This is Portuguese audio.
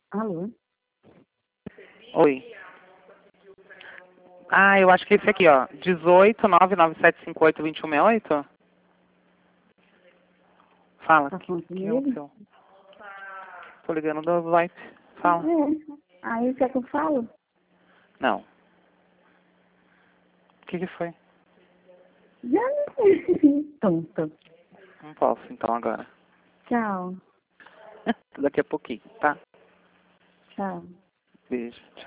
Alô? Oi. Ah, eu acho que esse aqui, ó. 18 99758 2168. Fala. Tá Que falando é o comigo? seu? Tô ligando do Light. Fala. É. Aí quer que eu falo? Não. O que foi? Já tonta. Não posso, então, agora. Tchau. Daqui a pouquinho, tá? Tchau. Beijo. Tchau.